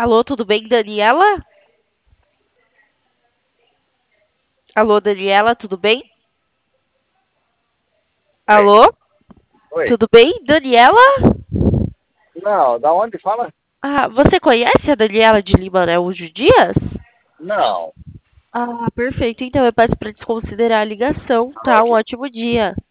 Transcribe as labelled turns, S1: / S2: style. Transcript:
S1: Alô, tudo bem, Daniela? Alô, Daniela, tudo bem?
S2: Oi,
S1: Alô,
S2: oi.
S1: tudo bem, Daniela?
S2: Não, da onde fala?
S1: Ah, você conhece a Daniela de Lima Araújo Dias?
S2: Não.
S1: Ah, perfeito. Então eu peço para desconsiderar a ligação,
S2: Tá
S1: tá? Um
S2: ótimo.
S1: ótimo dia.